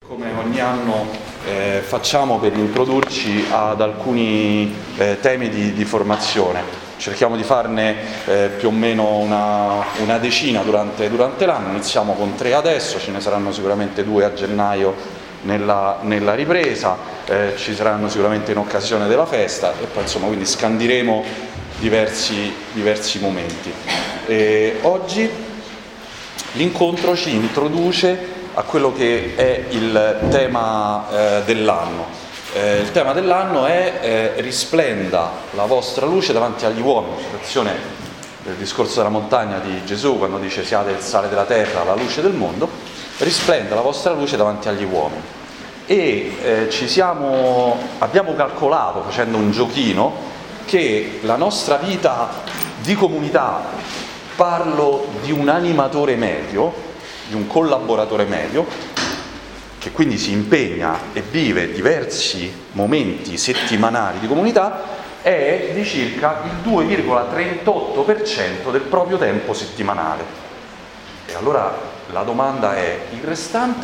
Come ogni anno facciamo per introdurci ad alcuni temi di formazione. Cerchiamo di farne più o meno una decina durante l'anno, iniziamo con 3 adesso, ce ne saranno sicuramente 2 a gennaio nella ripresa, ci saranno sicuramente in occasione della festa e poi insomma quindi scandiremo diversi momenti. Oggi l'incontro ci introduce a quello che è il tema dell'anno. Il tema dell'anno è risplenda la vostra luce davanti agli uomini. Citazione del discorso della montagna di Gesù quando dice siate il sale della terra, la luce del mondo. Risplenda la vostra luce davanti agli uomini. E abbiamo calcolato, facendo un giochino, che la nostra vita di comunità, parlo di un animatore medio, di un collaboratore medio, che quindi si impegna e vive diversi momenti settimanali di comunità, è di circa il 2,38% del proprio tempo settimanale. E allora la domanda è: il restante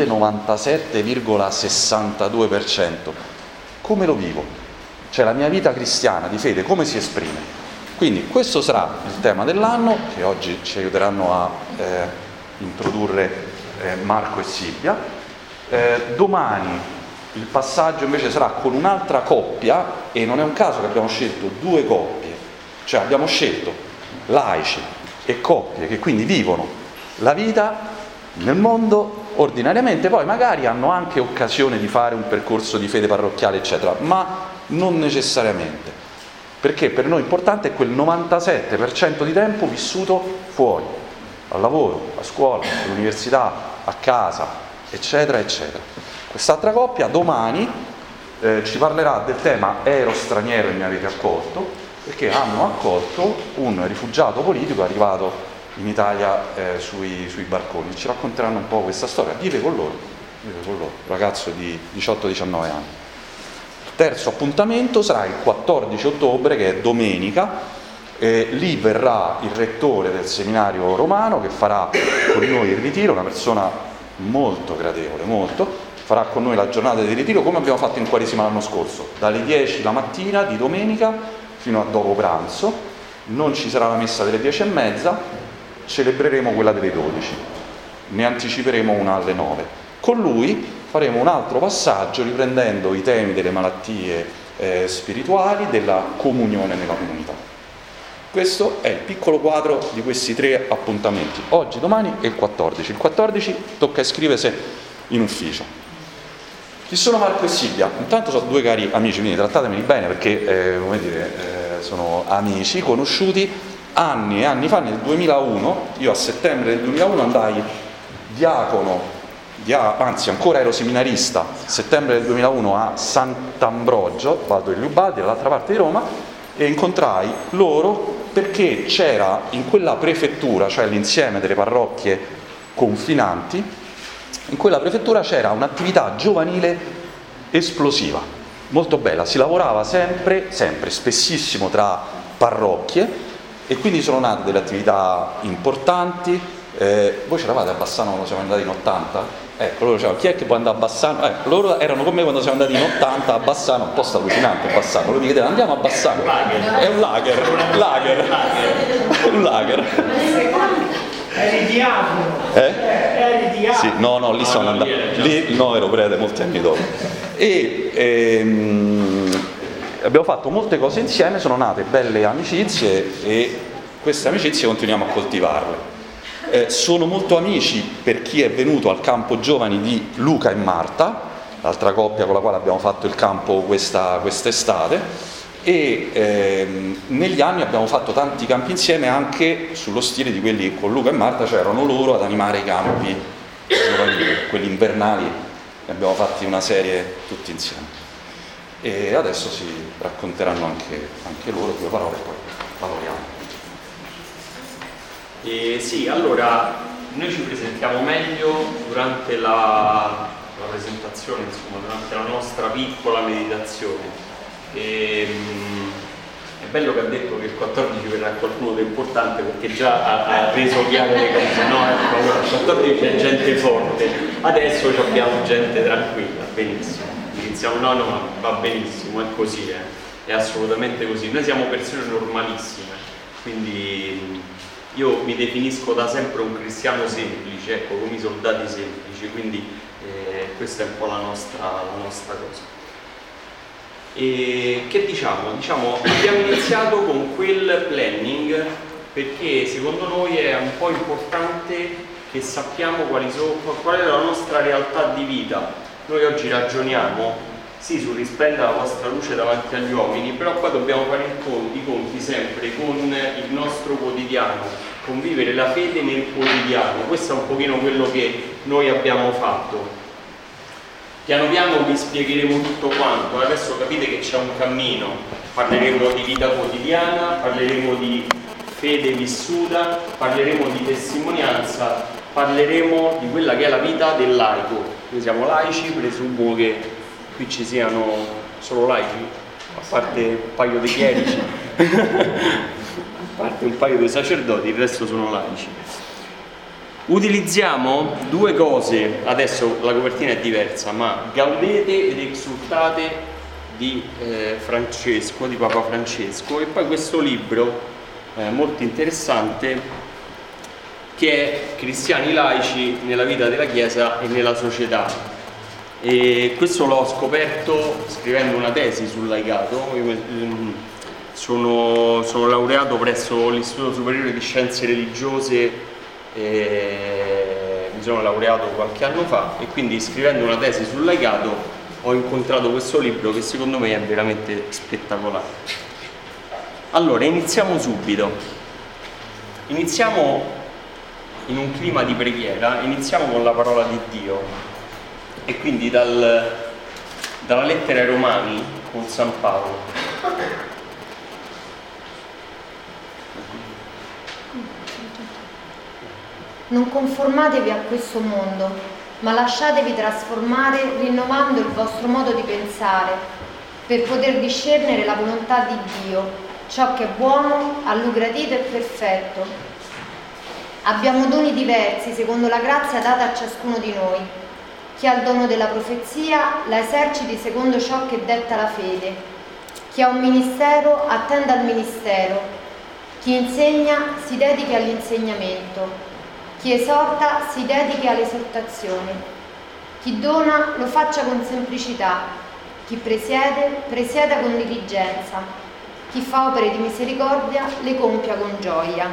97,62% come lo vivo? Cioè la mia vita cristiana di fede come si esprime? Quindi questo sarà il tema dell'anno che oggi ci aiuteranno a introdurre Marco e Silvia. Domani il passaggio invece sarà con un'altra coppia e non è un caso che abbiamo scelto 2 coppie, cioè abbiamo scelto laici e coppie che quindi vivono la vita nel mondo ordinariamente, poi magari hanno anche occasione di fare un percorso di fede parrocchiale eccetera, ma non necessariamente, perché per noi importante è quel 97% di tempo vissuto fuori, al lavoro, a scuola, all'università, a casa, eccetera eccetera. Quest'altra coppia domani ci parlerà del tema ero straniero e mi avete accolto, perché hanno accolto un rifugiato politico arrivato in Italia sui barconi. Ci racconteranno un po' questa storia. Vive con loro, un ragazzo di 18-19 anni. Il terzo appuntamento sarà il 14 ottobre, che è domenica. Lì verrà il rettore del seminario romano che farà con noi il ritiro, una persona molto gradevole, farà con noi la giornata di ritiro come abbiamo fatto in Quaresima l'anno scorso, dalle 10 la mattina di domenica fino a dopo pranzo. Non ci sarà la messa delle 10:30, celebreremo quella delle 12, ne anticiperemo una alle 9. Con lui faremo un altro passaggio riprendendo i temi delle malattie spirituali, della comunione nella comunità. Questo è il piccolo quadro di questi 3 appuntamenti, oggi, domani e il 14. Il 14 tocca iscriversi in ufficio. Chi sono Marco e Silvia? Intanto sono 2 cari amici, quindi trattatemi bene perché sono amici, conosciuti anni e anni fa, nel 2001, io a settembre del 2001 andai anzi ancora ero seminarista, settembre del 2001 a Sant'Ambrogio, Valdo degli Ubaldi, dall'altra parte di Roma, e incontrai loro perché c'era in quella prefettura, cioè l'insieme delle parrocchie confinanti, in quella prefettura c'era un'attività giovanile esplosiva, molto bella, si lavorava sempre, spessissimo tra parrocchie e quindi sono nate delle attività importanti. Voi c'eravate a Bassano quando siamo andati in 80? Ecco, loro dicevano, chi è che può andare a Bassano? Loro erano con me quando siamo andati in 80 a Bassano, un posto allucinante Bassano. Loro mi chiedevano, andiamo a Bassano. È un lager. Eri diavolo. Eri diavolo. Sì, no, lì sono andato. Lì no, ero prete molti anni dopo. Abbiamo fatto molte cose insieme, sono nate belle amicizie e queste amicizie continuiamo a coltivarle. Sono molto amici per chi è venuto al campo giovani di Luca e Marta, l'altra coppia con la quale abbiamo fatto il campo quest'estate, e negli anni abbiamo fatto tanti campi insieme anche sullo stile di quelli con Luca e Marta, cioè erano loro ad animare i campi giovanili, quelli invernali, ne abbiamo fatti una serie tutti insieme. E adesso si racconteranno anche loro 2 parole e poi lavoriamo. Sì, allora noi ci presentiamo meglio durante la presentazione, insomma, durante la nostra piccola meditazione. È bello che ha detto che il 14 verrà qualcuno di importante, perché già ha reso chiare le cose, no? Ecco, il 14 c'è gente forte, adesso abbiamo gente tranquilla, benissimo. Iniziamo, no, ma va benissimo, è così, è assolutamente così. Noi siamo persone normalissime, quindi io mi definisco da sempre un cristiano semplice, ecco, come i soldati semplici, quindi questa è un po' la nostra cosa. E che diciamo? Diciamo, abbiamo iniziato con quel planning perché secondo noi è un po' importante che sappiamo qual è la nostra realtà di vita. Noi oggi ragioniamo, sì, su risplenda la vostra luce davanti agli uomini, però poi dobbiamo fare i conti sempre con il nostro quotidiano, convivere la fede nel quotidiano. Questo è un pochino quello che noi abbiamo fatto. Piano piano vi spiegheremo tutto quanto, adesso capite che c'è un cammino, parleremo di vita quotidiana, parleremo di fede vissuta, parleremo di testimonianza, parleremo di quella che è la vita del laico. Noi siamo laici, presumo che qui ci siano solo laici, a parte un paio di chierici, a parte un paio di sacerdoti, il resto sono laici. Utilizziamo due cose, adesso la copertina è diversa, ma Gaudete ed Exultate di Francesco, di Papa Francesco, e poi questo libro molto interessante che è Cristiani laici nella vita della Chiesa e nella società. E questo l'ho scoperto scrivendo una tesi sul laicato. Sono laureato presso l'Istituto Superiore di Scienze Religiose, mi sono laureato qualche anno fa, e quindi scrivendo una tesi sul laicato ho incontrato questo libro che secondo me è veramente spettacolare. Allora, iniziamo subito. Iniziamo in un clima di preghiera, iniziamo con la parola di Dio, e quindi dalla lettera ai Romani con San Paolo. Non conformatevi a questo mondo, ma lasciatevi trasformare rinnovando il vostro modo di pensare, per poter discernere la volontà di Dio, ciò che è buono, a Lui gradito e perfetto. Abbiamo doni diversi secondo la grazia data a ciascuno di noi. Chi ha il dono della profezia la eserciti secondo ciò che detta la fede. Chi ha un ministero attenda al ministero. Chi insegna si dedichi all'insegnamento. Chi esorta si dedichi all'esortazione. Chi dona lo faccia con semplicità. Chi presieda con diligenza. Chi fa opere di misericordia le compia con gioia.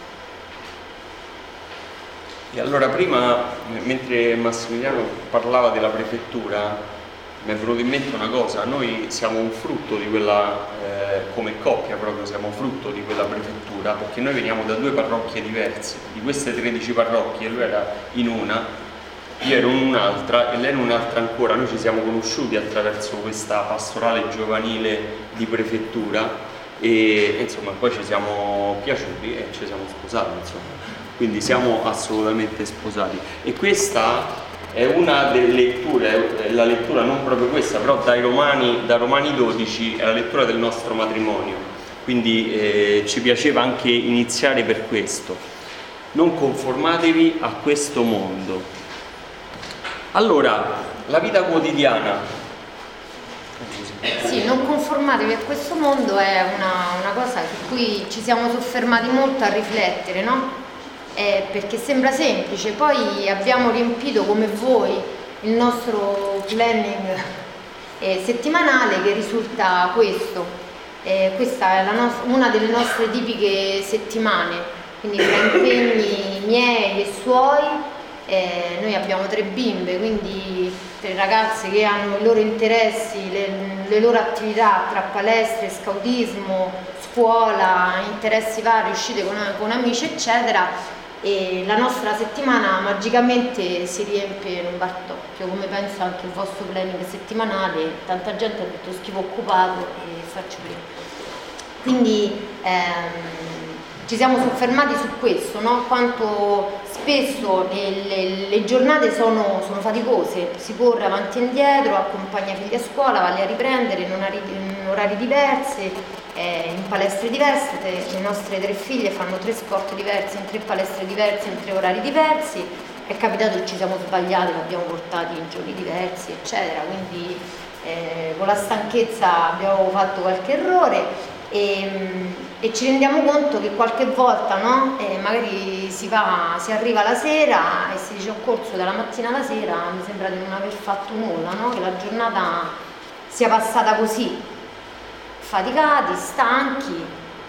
E allora prima, mentre Massimiliano parlava della prefettura, mi è venuto in mente una cosa: noi siamo un frutto di quella, come coppia proprio siamo frutto di quella prefettura, perché noi veniamo da due parrocchie diverse. Di queste 13 parrocchie lui era in una, io ero in un'altra e lei in un'altra ancora. Noi ci siamo conosciuti attraverso questa pastorale giovanile di prefettura e insomma poi ci siamo piaciuti e ci siamo sposati, insomma. Quindi siamo assolutamente sposati, e questa è una delle letture, la lettura non proprio questa, però da Romani 12 è la lettura del nostro matrimonio, quindi ci piaceva anche iniziare per questo. Non conformatevi a questo mondo. Allora, la vita quotidiana. Sì, non conformatevi a questo mondo è una cosa su cui ci siamo soffermati molto a riflettere, no? Perché sembra semplice, poi abbiamo riempito come voi il nostro planning settimanale che risulta questo. Questa è una delle nostre tipiche settimane, quindi tra impegni miei e suoi noi abbiamo 3 bimbe, quindi 3 ragazze che hanno i loro interessi, le loro attività tra palestre, scautismo, scuola, interessi vari, uscite con amici eccetera. E la nostra settimana magicamente si riempie in un bartocchio, come penso anche il vostro planning settimanale. Tanta gente ha detto schifo occupato e faccio prima. Quindi ci siamo soffermati su questo, no? Quanto spesso le giornate sono faticose, si corre avanti e indietro, accompagna figli a scuola, valli a riprendere, non in orari diversi, in palestre diverse. Le nostre 3 figlie fanno 3 sport diversi, in 3 palestre diverse, in 3 orari diversi. È capitato che ci siamo sbagliati, li abbiamo portati in giorni diversi, eccetera, quindi con la stanchezza abbiamo fatto qualche errore e ci rendiamo conto che qualche volta, no? Magari si arriva la sera e si dice un corso dalla mattina alla sera, mi sembra di non aver fatto nulla, no? Che la giornata sia passata così, faticati, stanchi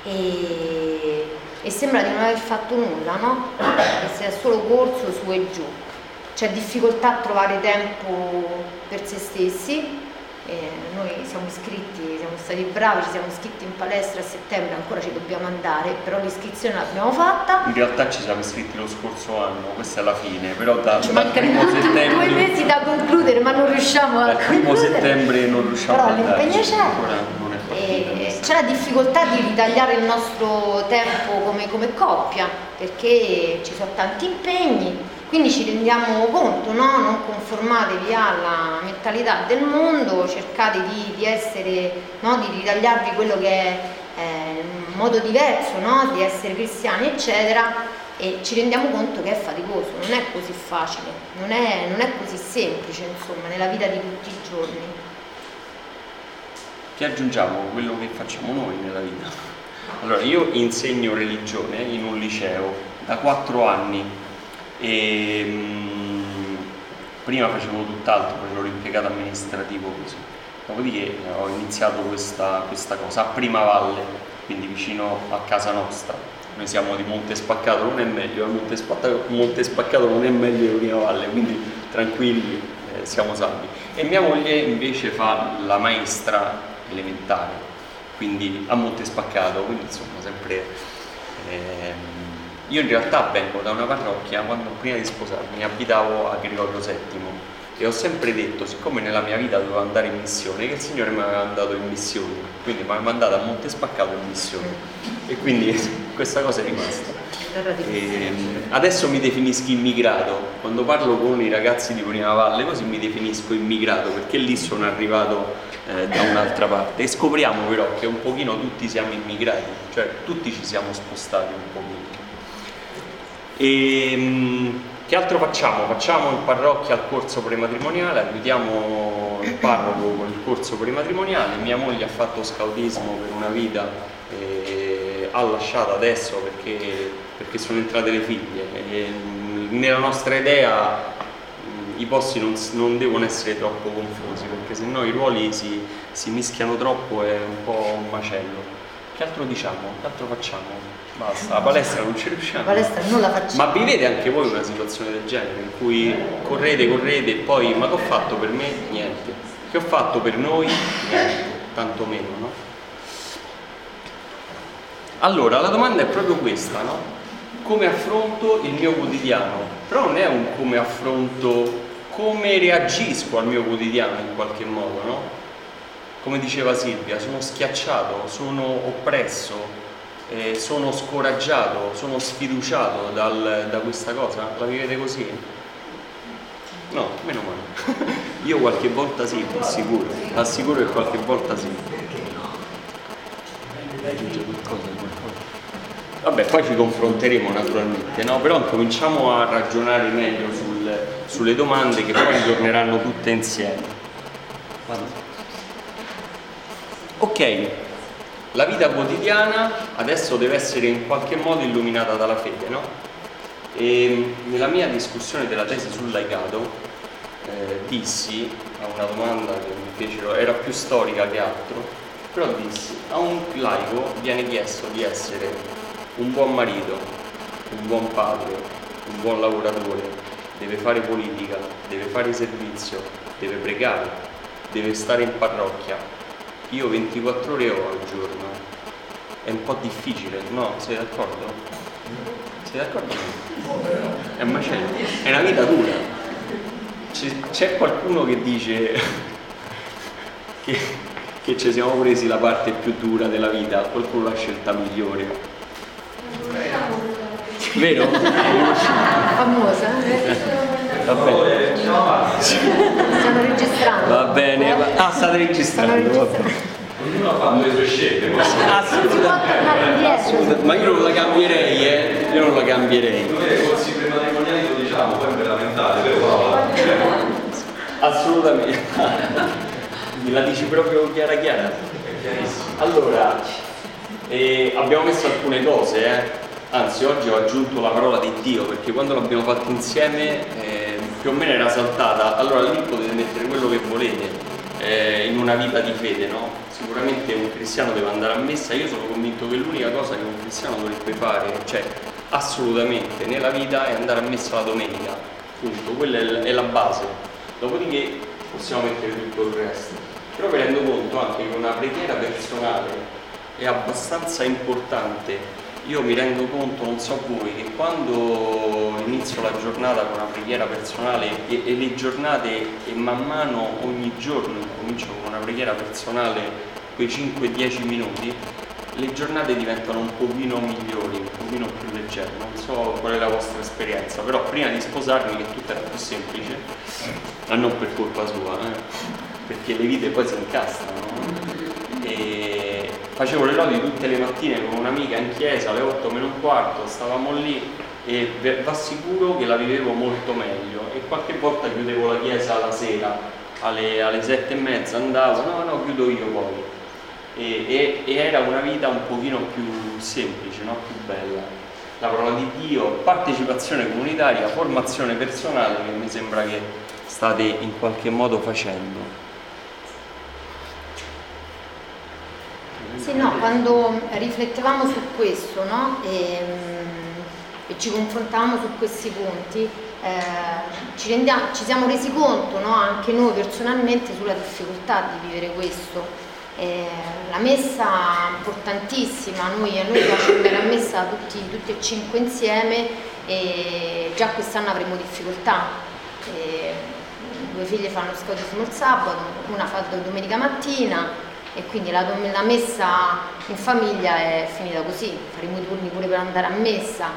e sembra di non aver fatto nulla, no? Che sia solo corso su e giù. C'è difficoltà a trovare tempo per se stessi. Noi siamo iscritti, siamo stati bravi, ci siamo iscritti in palestra a settembre, ancora ci dobbiamo andare, però l'iscrizione l'abbiamo fatta. In realtà ci siamo iscritti lo scorso anno, questa è la fine, però dal primo settembre 2 mesi da concludere, ma non riusciamo a concludere. Dal primo settembre non riusciamo a andare. Però l'impegno c'è. C'è la difficoltà di ritagliare il nostro tempo come coppia, perché ci sono tanti impegni. Quindi ci rendiamo conto, no? Non conformatevi alla mentalità del mondo, cercate di essere, no? Di ritagliarvi quello che è un modo diverso, no? Di essere cristiani, eccetera, e ci rendiamo conto che è faticoso, non è così facile, non è così semplice, insomma, nella vita di tutti i giorni. Che aggiungiamo quello che facciamo noi nella vita. Allora, io insegno religione in un liceo da 4 anni. E prima facevo tutt'altro, facevo l'impiegato amministrativo così, dopodiché ho iniziato questa cosa a Primavalle, quindi vicino a casa nostra. Noi siamo di Monte Spaccato, non è meglio, Monte Spaccato non è meglio di Primavalle, quindi tranquilli, siamo salvi. E mia moglie invece fa la maestra elementare, quindi a Monte Spaccato, quindi insomma sempre... Io in realtà vengo da una parrocchia, quando prima di sposarmi abitavo a Gregorio VII e ho sempre detto, siccome nella mia vita dovevo andare in missione, che il Signore mi aveva mandato in missione, quindi mi ha mandato a Monte Spaccato in missione e quindi questa cosa è rimasta. Adesso mi definisco immigrato, quando parlo con i ragazzi di Primavalle così mi definisco immigrato, perché lì sono arrivato da un'altra parte e scopriamo però che un pochino tutti siamo immigrati, cioè tutti ci siamo spostati un pochino. E che altro facciamo? Facciamo in parrocchia il corso prematrimoniale, aiutiamo il parroco con il corso prematrimoniale. Mia moglie ha fatto scautismo per una vita e ha lasciato adesso perché sono entrate le figlie. E nella nostra idea i posti non devono essere troppo confusi, perché se no i ruoli si mischiano troppo, è un po' un macello. Che altro diciamo? Che altro facciamo? Basta, la palestra non ci riusciamo. La palestra non la facciamo. Ma vivete anche voi una situazione del genere in cui correte e poi ma che ho fatto per me? Niente. Che ho fatto per noi? Niente, tanto meno, no? Allora, la domanda è proprio questa, no? Come affronto il mio quotidiano? Però non è un come affronto, come reagisco al mio quotidiano in qualche modo, no? Come diceva Silvia, sono schiacciato, sono oppresso, sono scoraggiato, sono sfiduciato da questa cosa. La vivete così? No, meno male. Io qualche volta sì, assicuro che qualche volta sì. Vabbè, poi ci confronteremo naturalmente, no? Però cominciamo a ragionare meglio sulle domande che poi torneranno tutte insieme. Vado. Ok, la vita quotidiana adesso deve essere in qualche modo illuminata dalla fede, no? E nella mia discussione della tesi sul laicato dissi a una domanda che mi fecero, era più storica che altro, però dissi, a un laico viene chiesto di essere un buon marito, un buon padre, un buon lavoratore, deve fare politica, deve fare servizio, deve pregare, deve stare in parrocchia. Io 24 ore ho al giorno, è un po' difficile, no? Sei d'accordo? Sei d'accordo? È un macello, è una vita dura. C'è qualcuno che dice che ci siamo presi la parte più dura della vita, qualcuno l'ha scelta migliore. Vero? Famosa? Va bene. Stiamo registrando. Va bene. State registrando. Ognuno ha fatto le sue scelte. Assolutamente. Ma io non la cambierei, io non la cambierei. Noi ai corsi prematrimoniali lo diciamo, poi me la lamentate, però... Assolutamente. Me la dici proprio chiara? È chiarissimo. Allora, abbiamo messo alcune cose, anzi oggi ho aggiunto la parola di Dio, perché quando l'abbiamo fatto insieme più o meno era saltata. Allora lì potete mettere quello che volete in una vita di fede, no? Sicuramente un cristiano deve andare a messa. Io sono convinto che l'unica cosa che un cristiano dovrebbe fare, cioè assolutamente nella vita, è andare a messa la domenica, appunto, quella è la base. Dopodiché possiamo mettere tutto il resto. Però mi rendo conto anche che una preghiera personale è abbastanza importante. Io mi rendo conto, non so voi, che quando inizio la giornata con una preghiera personale e le giornate, e man mano ogni giorno comincio con una preghiera personale, quei 5-10 minuti, le giornate diventano un pochino migliori, un pochino più leggere. Non so qual è la vostra esperienza, però prima di sposarmi, che tutto era più semplice, ma non per colpa sua, perché le vite poi si incastrano, no? E facevo le lodi tutte le mattine con un'amica in chiesa alle 8:15, stavamo lì e va sicuro che la vivevo molto meglio. E qualche volta chiudevo la chiesa la sera alle 7:30, andavo, no, chiudo io poi. E era una vita un pochino più semplice, no? Più bella. La parola di Dio, partecipazione comunitaria, formazione personale, che mi sembra che state in qualche modo facendo. Sì, no, quando riflettevamo su questo, no? E ci confrontavamo su questi punti, ci siamo resi conto, no? Anche noi personalmente, sulla difficoltà di vivere questo. La messa importantissima, a noi piace andare a messa tutti e 5 insieme, e già quest'anno avremo difficoltà. 2 figlie fanno scoutismo il sabato, una fa domenica mattina, e quindi la messa in famiglia è finita così. Faremo i turni pure per andare a messa.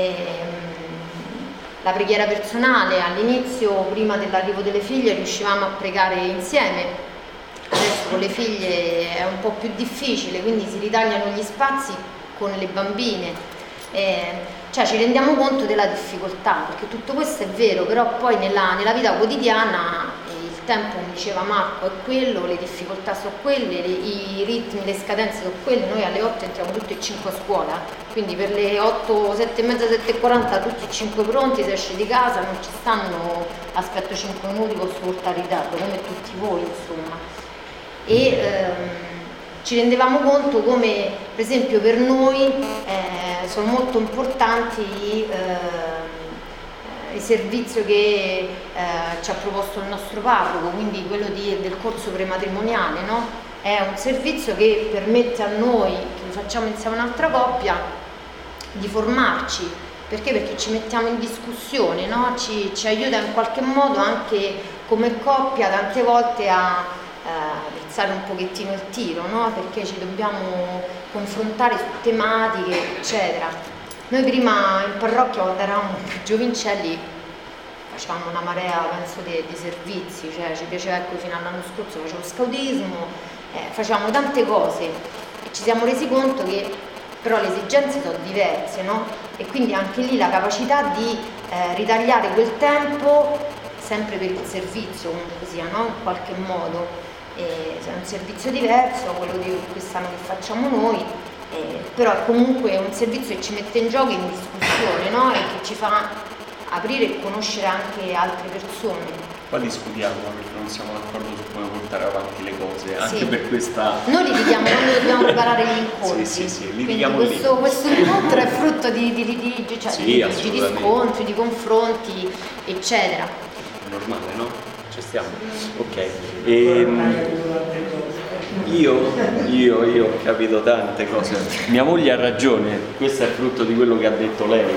La preghiera personale, all'inizio, prima dell'arrivo delle figlie, riuscivamo a pregare insieme. Adesso con le figlie è un po' più difficile, quindi si ritagliano gli spazi con le bambine. Cioè ci rendiamo conto della difficoltà, perché tutto questo è vero, però poi nella vita quotidiana il tempo, come diceva Marco, è quello, le difficoltà sono quelle, i ritmi, le scadenze sono quelle. Noi alle 8 entriamo tutti e 5 a scuola, quindi per le 8, 7:30, 7:40 tutti e 5 pronti, si esce di casa, non ci stanno aspetto 5 minuti, posso portare in ritardo, come tutti voi insomma. E ci rendevamo conto come, per esempio, per noi sono molto importanti il servizio che ci ha proposto il nostro parroco, quindi quello del corso prematrimoniale, no? È un servizio che permette a noi, che lo facciamo insieme a un'altra coppia, di formarci. Perché? Perché ci mettiamo in discussione, no? Ci aiuta in qualche modo anche come coppia tante volte a alzare un pochettino il tiro, no? Perché ci dobbiamo confrontare su tematiche, eccetera. Noi prima in parrocchia, quando eravamo più giovincelli, facevamo una marea, penso, di servizi, cioè ci piaceva, ecco, fino all'anno scorso facevo scoutismo, facevamo tante cose, e ci siamo resi conto che però le esigenze sono diverse, no? E quindi anche lì la capacità di ritagliare quel tempo sempre per il servizio, comunque sia, no? In qualche modo. È un servizio diverso, quello di quest'anno che facciamo noi, però è comunque un servizio che ci mette in gioco, in discussione, no? E che ci fa aprire e conoscere anche altre persone. Poi discutiamo, perché non siamo d'accordo su come portare avanti le cose, anche sì. Per questa... Noi litighiamo quando dobbiamo preparare gli incontri. Sì, litighiamo lì. Questo incontro è frutto di litigi, cioè di scontri, di confronti, eccetera. È normale, no? Ci stiamo? Ok. Io ho capito tante cose. Mia moglie ha ragione, questo è frutto di quello che ha detto lei.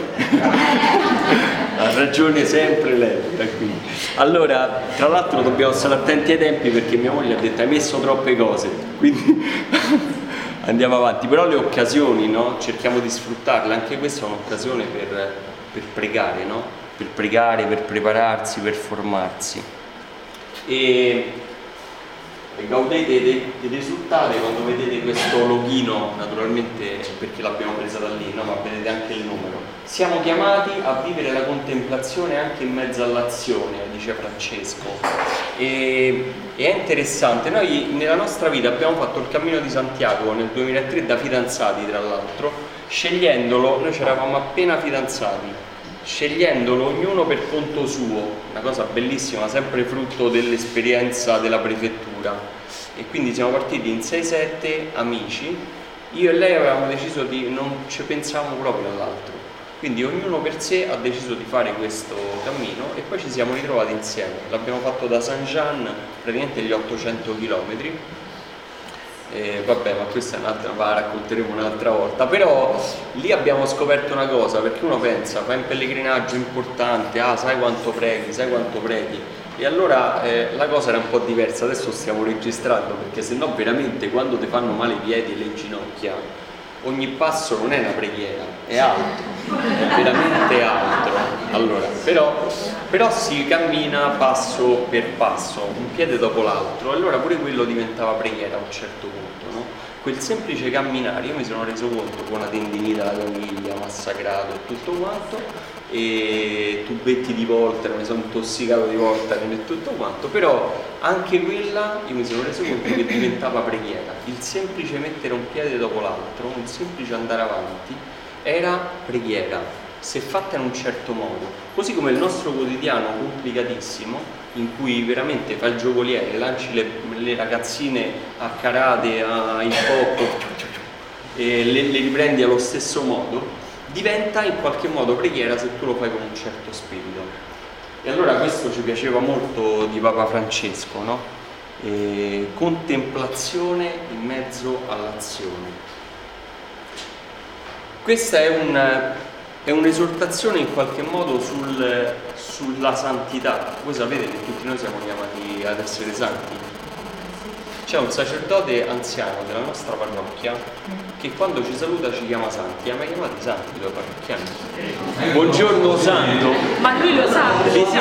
Ha ragione sempre lei, tranquilli. Allora, tra l'altro dobbiamo stare attenti ai tempi, perché mia moglie ha detto hai messo troppe cose, quindi andiamo avanti. Però le occasioni, no? Cerchiamo di sfruttarle, anche questa è un'occasione per pregare, no? Per pregare, per prepararsi, per formarsi. E gaudete dei risultati quando vedete questo loghino, naturalmente perché l'abbiamo presa da lì, no? Ma vedete anche il numero. Siamo chiamati a vivere la contemplazione anche in mezzo all'azione, dice Francesco, e è interessante. Noi nella nostra vita abbiamo fatto il Cammino di Santiago nel 2003 da fidanzati, tra l'altro, scegliendolo, noi ci eravamo appena fidanzati, scegliendolo ognuno per conto suo, una cosa bellissima, sempre frutto dell'esperienza della prefettura, e quindi siamo partiti in 6-7 amici. Io e lei avevamo deciso di non ci pensavamo proprio all'altro, quindi ognuno per sé ha deciso di fare questo cammino e poi ci siamo ritrovati insieme. L'abbiamo fatto da Saint Jean, praticamente gli 800 km. Vabbè, ma questa è un'altra, la racconteremo un'altra volta. Però lì abbiamo scoperto una cosa, perché uno pensa, fai un pellegrinaggio importante, sai quanto preghi, e allora la cosa era un po' diversa. Adesso stiamo registrando, perché sennò veramente quando ti fanno male i piedi e le ginocchia, ogni passo non è una preghiera, è altro, è veramente altro. Allora, però si cammina passo per passo, un piede dopo l'altro, allora pure quello diventava preghiera a un certo punto, no? Quel semplice camminare, io mi sono reso conto con la tendinita alla caviglia, massacrato e tutto quanto, e tubetti di Voltaren, mi sono intossicato di Voltaren e tutto quanto, però anche quella io mi sono reso conto che diventava preghiera. Il semplice mettere un piede dopo l'altro, un semplice andare avanti, era preghiera, se fatta in un certo modo. Così come il nostro quotidiano complicatissimo, in cui veramente fai il giocoliere, lanci le ragazzine a karate, a hip hop e le riprendi allo stesso modo, diventa in qualche modo preghiera se tu lo fai con un certo spirito. E allora questo ci piaceva molto di Papa Francesco, no? Contemplazione in mezzo all'azione. Questa è un'esortazione in qualche modo sulla santità. Voi sapete che tutti noi siamo chiamati ad essere santi. C'è un sacerdote anziano della nostra parrocchia che quando ci saluta ci chiama santi. Ha mai chiamato i santi due parrocchiani? Buongiorno santo. Ma lui lo sa,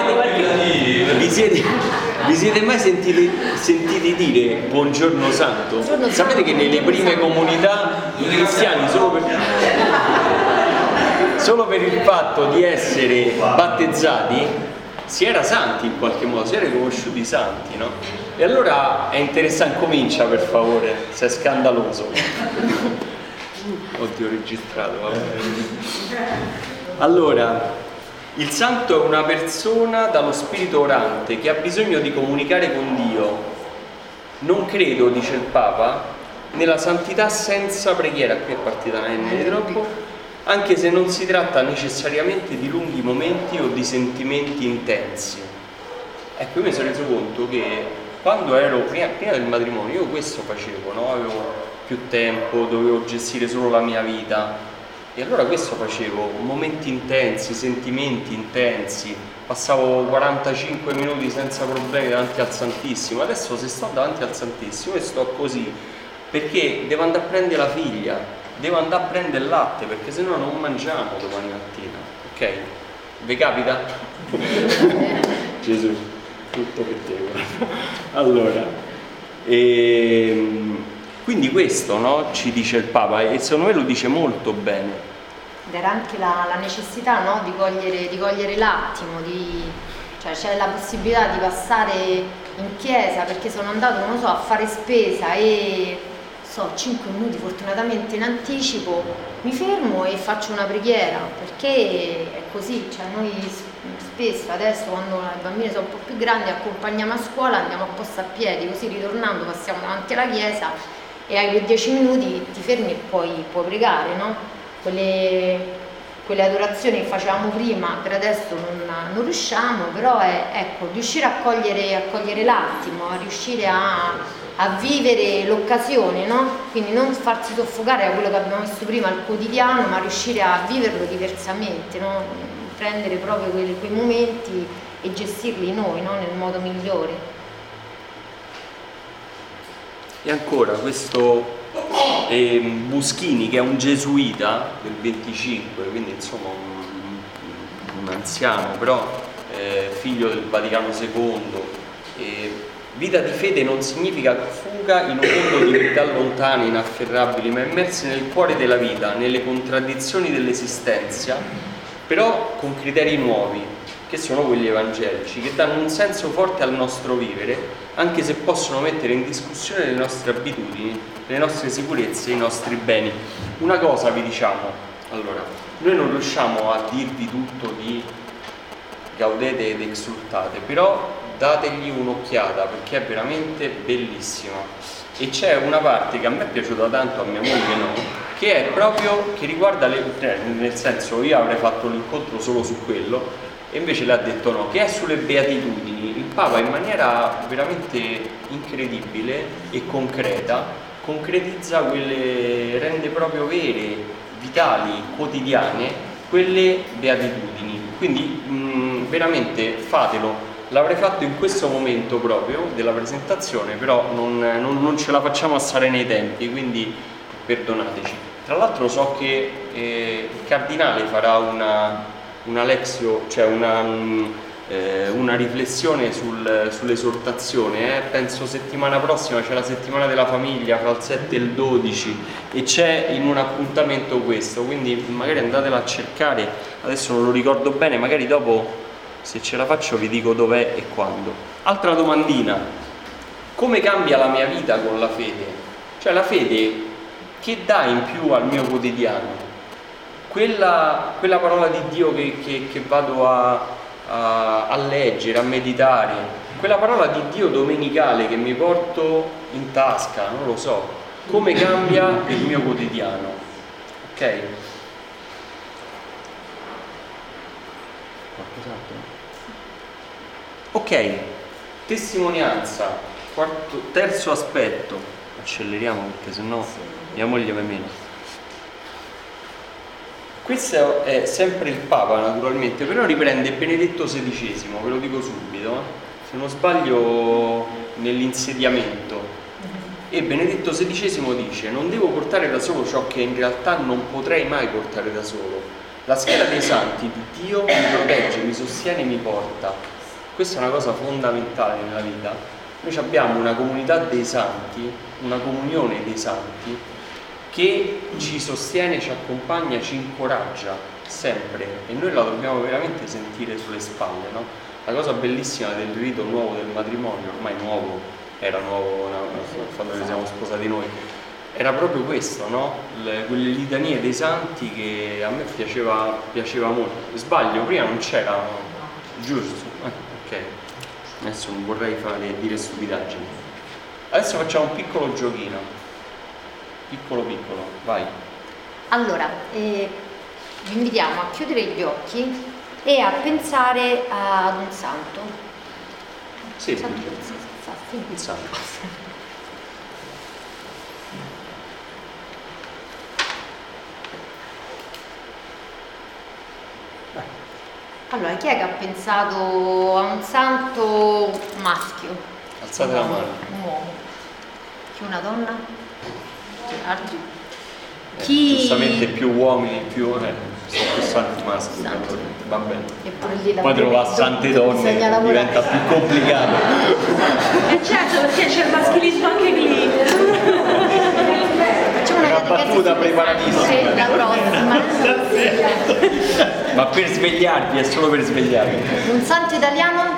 vi siete mai sentiti dire buongiorno santo? Sapete che nelle prime comunità i cristiani solo per il fatto di essere battezzati si era santi in qualche modo, si era riconosciuti santi, no? E allora è interessante, comincia per favore, se è scandaloso. Oddio, registrato, vabbè. Allora, il santo è una persona dallo spirito orante che ha bisogno di comunicare con Dio. Non credo, dice il Papa, nella santità senza preghiera. Qui è partita una N di troppo. Anche se non si tratta necessariamente di lunghi momenti o di sentimenti intensi. Ecco, io mi sono reso conto che quando ero prima del matrimonio io questo facevo, no? Avevo più tempo, dovevo gestire solo la mia vita e allora questo facevo, momenti intensi, sentimenti intensi, passavo 45 minuti senza problemi davanti al Santissimo. Adesso se sto davanti al Santissimo e sto così perché devo andare a prendere la figlia, devo andare a prendere il latte perché sennò non mangiamo domani mattina, ok? Vi capita? Gesù, tutto per te. Allora, quindi questo, no, ci dice il Papa e secondo me lo dice molto bene. Ed era anche la necessità, no, di cogliere l'attimo, cioè c'è la possibilità di passare in chiesa perché sono andato, non lo so, a fare spesa e 5 minuti fortunatamente in anticipo, mi fermo e faccio una preghiera, perché è così, cioè noi spesso adesso quando i bambini sono un po' più grandi accompagniamo a scuola, andiamo apposta a piedi, così ritornando passiamo davanti alla chiesa e hai quei 10 minuti ti fermi e puoi pregare, no? Quelle adorazioni che facevamo prima per adesso non riusciamo, però ecco, riuscire a cogliere l'attimo, a riuscire a vivere l'occasione, no? Quindi non farsi soffocare da quello che abbiamo visto prima, al quotidiano, ma riuscire a viverlo diversamente, no? Prendere proprio quei momenti e gestirli noi, no? Nel modo migliore. E ancora questo Buschini, che è un gesuita del 25, quindi insomma un anziano, però figlio del Vaticano II, Vita di fede non significa fuga in un mondo di verità lontane, inafferrabili, ma immersi nel cuore della vita, nelle contraddizioni dell'esistenza, però con criteri nuovi, che sono quelli evangelici, che danno un senso forte al nostro vivere, anche se possono mettere in discussione le nostre abitudini, le nostre sicurezze, i nostri beni. Una cosa vi diciamo, allora, noi non riusciamo a dirvi tutto di gaudete ed exultate, però dategli un'occhiata perché è veramente bellissima. E c'è una parte che a me è piaciuta tanto, a mia moglie no, che è proprio, che riguarda nel senso, io avrei fatto l'incontro solo su quello, e invece le ha detto no, che è sulle beatitudini. Il Papa in maniera veramente incredibile e concreta concretizza quelle, rende proprio vere, vitali, quotidiane quelle beatitudini. Quindi veramente fatelo. L'avrei fatto in questo momento proprio della presentazione, però non ce la facciamo a stare nei tempi, quindi perdonateci. Tra l'altro so che il Cardinale farà una lexio, cioè una riflessione sull'esortazione, penso settimana prossima, c'è la settimana della famiglia fra il 7 e il 12 e c'è in un appuntamento questo, quindi magari andatela a cercare, adesso non lo ricordo bene, magari dopo se ce la faccio vi dico dov'è e quando. Altra domandina, come cambia la mia vita con la fede? Cioè la fede che dà in più al mio quotidiano? Quella parola di Dio che vado a leggere, a meditare, quella parola di Dio domenicale che mi porto in tasca, non lo so, come cambia il mio quotidiano, ok? Ok, testimonianza, terzo aspetto, acceleriamo perché sennò mia moglie mi mena. Questo è sempre il Papa naturalmente, però riprende Benedetto XVI, ve lo dico subito, se non sbaglio nell'insediamento. E Benedetto XVI dice: non devo portare da solo ciò che in realtà non potrei mai portare da solo. La schiera dei santi di Dio mi protegge, mi sostiene, mi porta. Questa è una cosa fondamentale nella vita. Noi abbiamo una comunità dei santi, una comunione dei santi che ci sostiene, ci accompagna, ci incoraggia sempre e noi la dobbiamo veramente sentire sulle spalle, no? La cosa bellissima del rito nuovo del matrimonio, ormai nuovo, era nuovo quando ci siamo sposati noi, era proprio questo, no? Quelle litanie dei santi che a me piaceva molto. Sbaglio, prima non c'era, giusto? Ok, adesso non vorrei dire stupidaggini. Adesso facciamo un piccolo giochino, piccolo, vai. Allora, vi invitiamo a chiudere gli occhi e a pensare ad un santo. Sì, un santo. Allora, chi è che ha pensato a un santo maschio? Alzate la mano. Un uomo. Chi una donna? Altri? Chi... Giustamente più uomini, sono più santi maschi. Va bene. Eppure lì poi trovare sante donne diventa più complicato. Certo, perché c'è il maschilismo anche lì. Una battuta preparatissima. La prossima. Ma per svegliarvi, è solo per svegliarvi. Un santo italiano?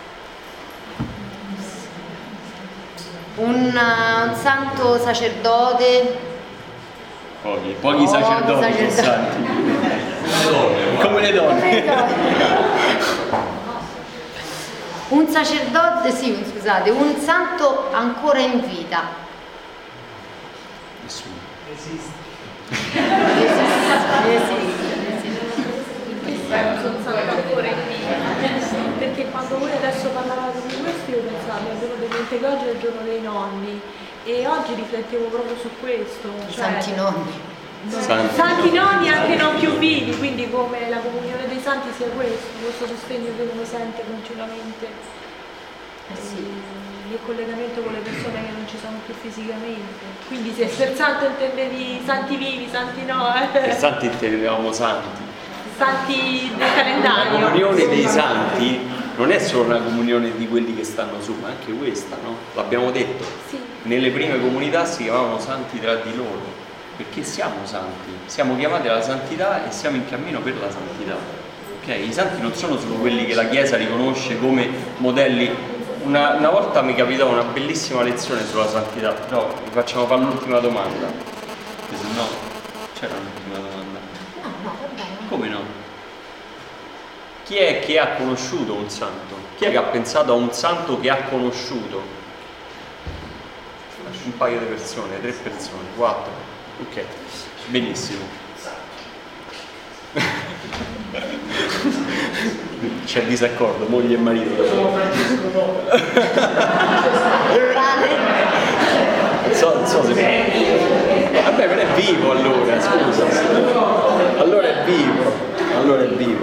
Un santo sacerdote? Pochi sacerdoti santi. Come le donne. Un sacerdote, scusate, un santo ancora in vita. Nessuno. Esiste. Sono stata ancora in vita, perché quando voi adesso parlavate di questo io pensavo, mi è venuto in mente che oggi è il giorno dei nonni e oggi riflettevo proprio su questo, cioè, santi nonni. Santi nonni anche non più vivi, quindi come la comunione dei santi sia questo sostegno che uno sente continuamente, il collegamento con le persone che non ci sono più fisicamente. Quindi se per santo intendevi santi vivi, santi no, Per santi intendevamo santi. santi del calendario. La comunione dei santi non è solo una comunione di quelli che stanno su, ma anche questa, no? L'abbiamo detto. Sì. Nelle prime comunità si chiamavano santi tra di loro, perché siamo santi, siamo chiamati alla santità e siamo in cammino per la santità. Okay? I santi non sono solo quelli che la Chiesa riconosce come modelli. Una volta mi capitò una bellissima lezione sulla santità, però vi facciamo fare l'ultima domanda, perché se no c'era un'ultima domanda. No, va bene. Come no? Chi è che ha conosciuto un santo? Chi è che ha pensato a un santo che ha conosciuto? Un paio di persone, 3 persone, 4. Ok, benissimo. C'è disaccordo, moglie e marito. Non so se... Vabbè, però è vivo allora, scusa. Allora è vivo.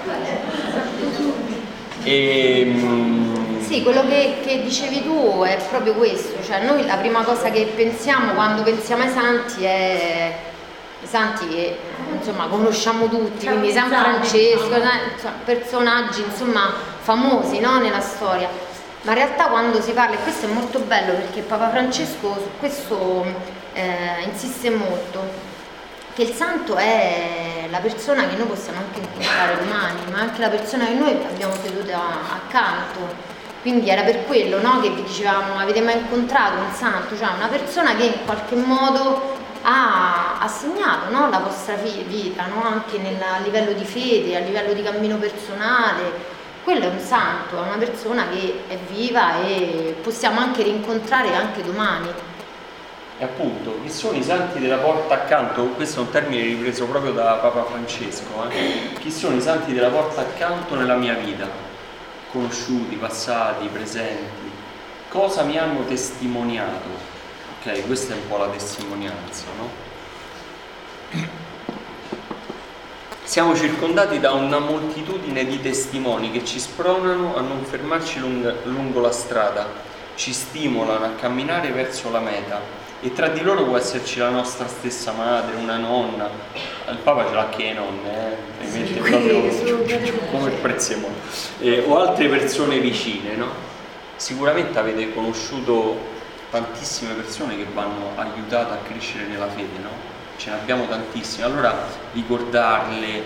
Sì, quello che dicevi tu è proprio questo, cioè noi la prima cosa che pensiamo quando pensiamo ai santi è i santi che insomma conosciamo tutti, quindi San Francesco, personaggi insomma famosi, no, nella storia, ma in realtà quando si parla, e questo è molto bello perché Papa Francesco su questo insiste molto, che il santo è la persona che noi possiamo anche incontrare domani, ma anche la persona che noi abbiamo seduta accanto. Quindi era per quello, no, che vi dicevamo, avete mai incontrato un santo? Cioè una persona che in qualche modo ha segnato, no, la vostra vita, no? Anche a livello di fede, a livello di cammino personale. Quello è un santo, è una persona che è viva e possiamo anche rincontrare anche domani. E appunto, chi sono i santi della porta accanto? Questo è un termine ripreso proprio da Papa Francesco. Chi sono i santi della porta accanto nella mia vita? Conosciuti, passati, presenti. Cosa mi hanno testimoniato? Ok, questa è un po' la testimonianza, no? Siamo circondati da una moltitudine di testimoni che ci spronano a non fermarci lungo la strada, ci stimolano a camminare verso la meta. E tra di loro può esserci la nostra stessa madre, una nonna, il Papa ce l'ha anche le nonne, mette proprio come il prezzemolo, o altre persone vicine, no? Sicuramente avete conosciuto tantissime persone che vanno aiutate a crescere nella fede, no? Ce ne abbiamo tantissime, allora ricordarle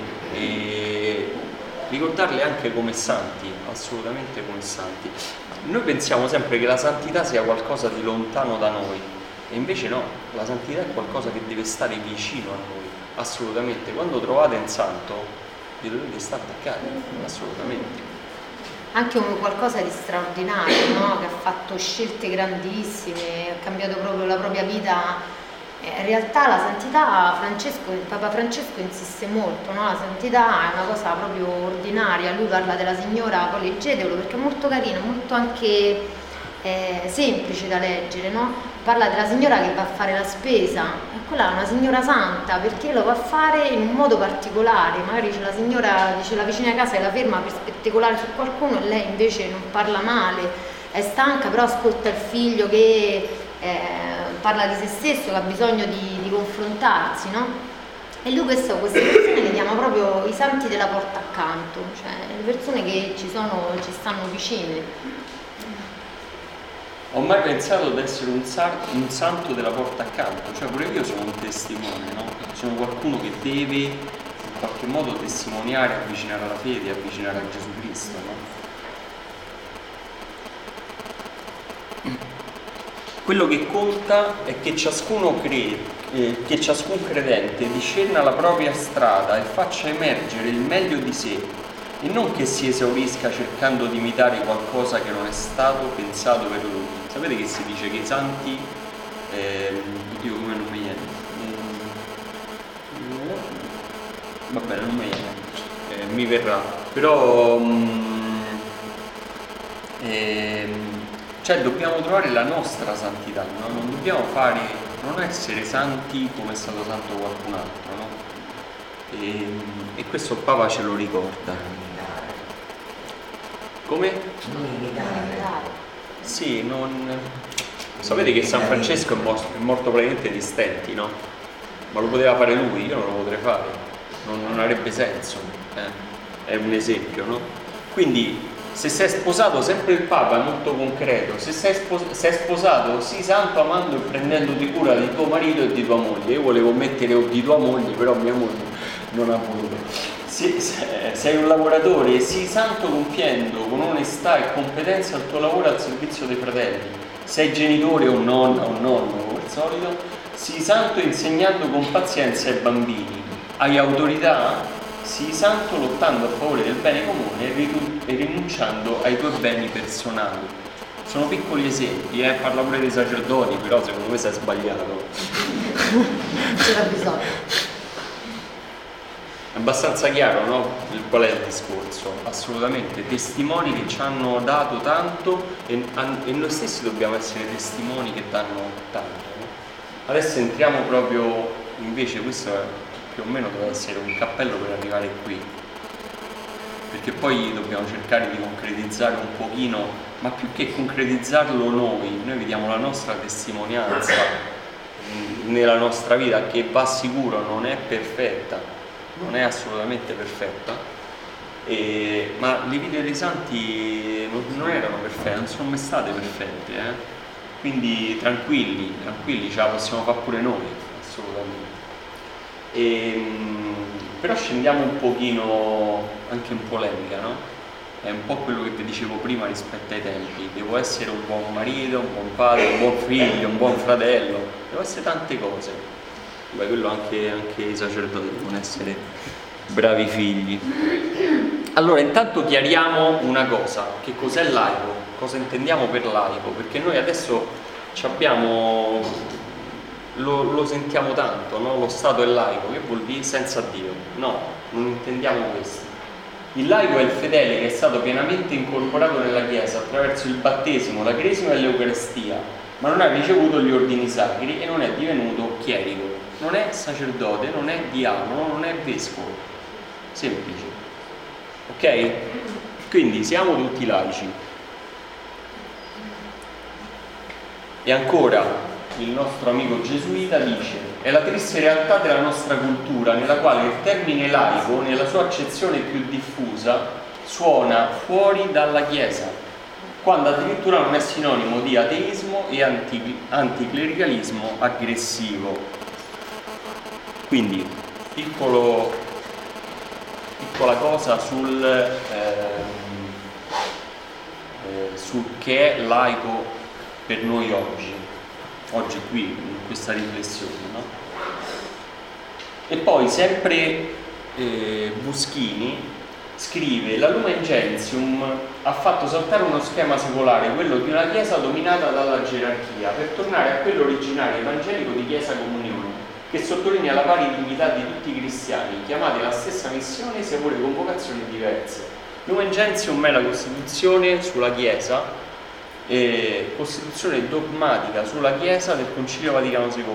anche come santi, assolutamente come santi. Noi pensiamo sempre che la santità sia qualcosa di lontano da noi. E invece no, la santità è qualcosa che deve stare vicino a noi, assolutamente. Quando trovate un santo, vi dovete stare attaccati, assolutamente. Anche come qualcosa di straordinario, no? Che ha fatto scelte grandissime, ha cambiato proprio la propria vita. In realtà la santità, Papa Francesco insiste molto, no? La santità è una cosa proprio ordinaria. Lui parla della signora, poi leggetelo perché è molto carino, molto anche semplice da leggere, no? Parla della signora che va a fare la spesa, e quella è una signora santa perché lo va a fare in un modo particolare, magari c'è la signora, dice la vicina a casa che la ferma per spettacolare su qualcuno e lei invece non parla male, è stanca però ascolta il figlio che parla di se stesso, che ha bisogno di confrontarsi, no? E lui queste persone le chiama proprio i santi della porta accanto, cioè le persone che ci stanno vicine. Ho mai pensato ad essere un santo della porta accanto, cioè pure io sono un testimone, no? Sono qualcuno che deve in qualche modo testimoniare, avvicinare alla fede, avvicinare a Gesù Cristo, no? Quello che conta è che ciascun credente discerna la propria strada e faccia emergere il meglio di sé, e non che si esaurisca cercando di imitare qualcosa che non è stato pensato per lui. Sapete che si dice che i santi, oddio come non mi viene, va bene, non mi viene, mi verrà, però cioè dobbiamo trovare la nostra santità, no? Non dobbiamo non essere santi come è stato santo qualcun altro, no? E questo il Papa ce lo ricorda. Come? Non imitare. Sì, sapete che San Francesco è morto praticamente di stenti, no? Ma lo poteva fare lui, io non lo potrei fare, non avrebbe senso, è un esempio, no? Quindi Se sei sposato, sempre il Papa è molto concreto, se sei sposato, sii santo amando e prendendoti cura di tuo marito e di tua moglie. Io volevo mettere di tua moglie, però mia moglie non ha voluto. Sei un lavoratore e sii santo compiendo con onestà e competenza il tuo lavoro al servizio dei fratelli. Sei genitore o nonna o nonno, come al solito, sii santo insegnando con pazienza ai bambini. Hai autorità? Sii santo lottando a favore del bene comune e rinunciando ai tuoi beni personali. Sono piccoli esempi, parla pure dei sacerdoti, però secondo me si è sbagliato. C'era bisogno. È abbastanza chiaro, no? Qual è il discorso? Assolutamente, testimoni che ci hanno dato tanto e noi stessi dobbiamo essere testimoni che danno tanto, no? Adesso entriamo proprio, invece questo è più o meno deve essere un cappello per arrivare qui, perché poi dobbiamo cercare di concretizzare un pochino, ma più che concretizzarlo noi vediamo la nostra testimonianza nella nostra vita, che va sicuro non è perfetta, non è assolutamente perfetta, ma le vite dei santi non erano perfette, non sono mai state perfette, quindi tranquilli, ce la possiamo fare pure noi, assolutamente. Però scendiamo un pochino anche in polemica, no? È un po' quello che vi dicevo prima rispetto ai tempi. Devo essere un buon marito, un buon padre, un buon figlio, un buon fratello, devo essere tante cose. Beh, quello anche i sacerdoti devono essere bravi figli. Allora, intanto chiariamo una cosa: che cos'è laico? Cosa intendiamo per laico? Perché noi adesso abbiamo... Lo sentiamo tanto, no? Lo Stato è laico, che vuol dire senza Dio? No, non intendiamo questo. Il laico è il fedele che è stato pienamente incorporato nella Chiesa attraverso il battesimo, la cresima e l'Eucaristia, ma non ha ricevuto gli ordini sacri e non è divenuto chierico. Non è sacerdote, non è diacono, non è vescovo. Semplice. Ok? Quindi siamo tutti laici. E ancora, il nostro amico gesuita dice: è la triste realtà della nostra cultura nella quale il termine laico, nella sua accezione più diffusa, suona fuori dalla Chiesa, quando addirittura non è sinonimo di ateismo e anticlericalismo aggressivo. Quindi, piccola cosa sul che è laico per noi oggi qui, in questa riflessione, no? E poi sempre Buschini scrive: la Lumen Gentium ha fatto saltare uno schema secolare, quello di una Chiesa dominata dalla gerarchia, per tornare a quello originario evangelico di Chiesa Comunione, che sottolinea la pari dignità di tutti i cristiani, chiamati alla stessa missione sia pure con vocazioni diverse. Lumen Gentium è la Costituzione sulla Chiesa, Costituzione dogmatica sulla Chiesa del Concilio Vaticano II.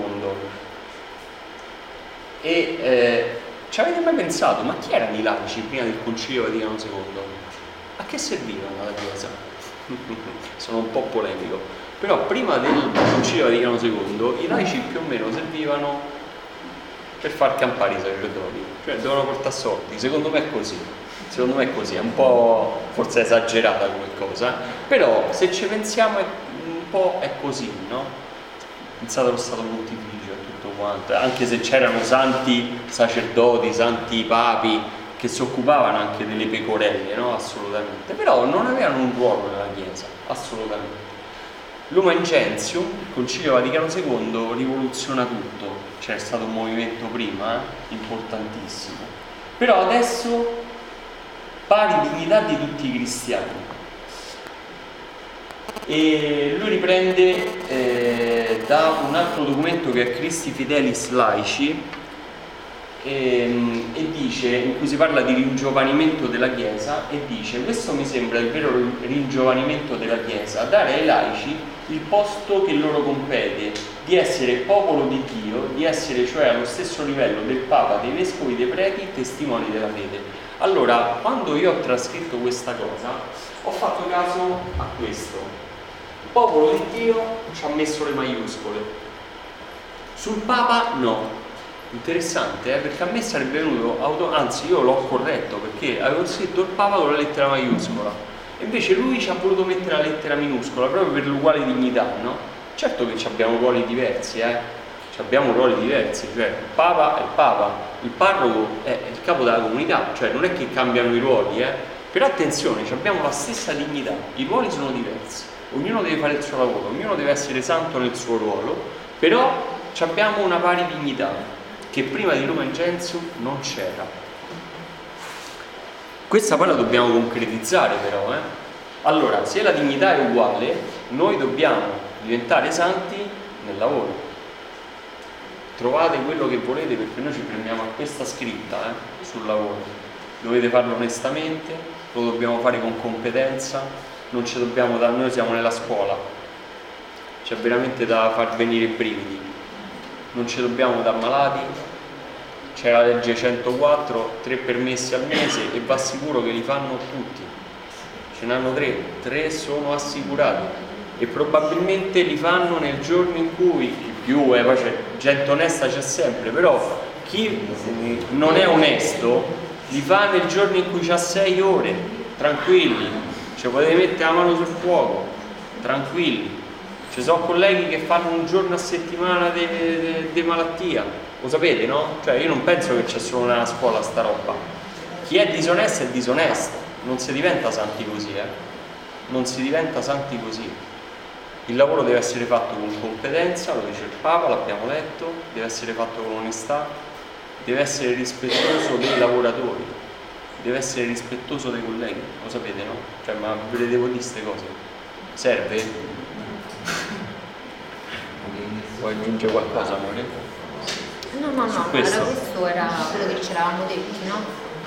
Ci avete mai pensato, ma chi erano i laici prima del Concilio Vaticano II? A che servivano la Chiesa? Sono un po' polemico, però prima del Concilio Vaticano II i laici più o meno servivano per far campare i sacerdoti, cioè dovevano portare soldi. Secondo me è così, è un po' forse esagerata come cosa, però se ci pensiamo un po' è così, no? Pensate allo Stato Pontificio e tutto quanto, anche se c'erano santi sacerdoti, santi papi che si occupavano anche delle pecorelle, no? Assolutamente, però non avevano un ruolo nella Chiesa, assolutamente. Lumen Gentium, il Concilio Vaticano II, rivoluziona tutto. C'è stato un movimento prima, importantissimo, però adesso pari dignità di tutti i cristiani. E lui riprende da un altro documento che è Christi Fidelis Laici, e dice, in cui si parla di ringiovanimento della Chiesa, e dice: questo mi sembra il vero ringiovanimento della Chiesa, dare ai laici il posto che loro compete, di essere popolo di Dio, di essere cioè allo stesso livello del Papa, dei Vescovi, dei Preti, testimoni della fede. Allora, quando io ho trascritto questa cosa, ho fatto caso a questo: il popolo di Dio ci ha messo le maiuscole, sul Papa no. Interessante, perché a me sarebbe venuto anzi io l'ho corretto, perché avevo scritto il Papa con la lettera maiuscola, E invece lui ci ha voluto mettere la lettera minuscola proprio per l'uguale dignità, no? Certo che abbiamo ruoli diversi, abbiamo ruoli diversi, cioè il Papa è il Papa, il parroco è il capo della comunità, cioè non è che cambiano i ruoli, però attenzione, abbiamo la stessa dignità, i ruoli sono diversi, ognuno deve fare il suo lavoro, ognuno deve essere santo nel suo ruolo, però abbiamo una pari dignità che prima di Lumen Gentium non c'era. Questa poi la dobbiamo concretizzare però, Allora, se la dignità è uguale, noi dobbiamo diventare santi nel lavoro. Trovate quello che volete, perché noi ci prendiamo a questa scritta sul lavoro. Dovete farlo onestamente, lo dobbiamo fare con competenza, non ci dobbiamo noi siamo nella scuola, c'è veramente da far venire i brividi, non ci dobbiamo dar malati, c'è la legge 104, 3 permessi al mese e va sicuro che li fanno tutti, ce n'hanno 3 sono assicurati e probabilmente li fanno nel giorno in cui poi c'è gente onesta, c'è sempre, però chi non è onesto li fa nel giorno in cui c'ha 6 ore, tranquilli, cioè potete mettere la mano sul fuoco, tranquilli. Ci sono colleghi che fanno un giorno a settimana di malattia, lo sapete, no? Cioè io non penso che c'è solo nella scuola sta roba. Chi è disonesto è disonesto, non si diventa santi così, non si diventa santi così. Il lavoro deve essere fatto con competenza, lo dice il Papa, l'abbiamo letto, deve essere fatto con onestà, deve essere rispettoso dei lavoratori, deve essere rispettoso dei colleghi, lo sapete, no? Cioè, ma ve le devo dire queste cose? Serve? Vuoi aggiungere qualcosa, amore? No, allora questo era quello che ci eravamo detti, no?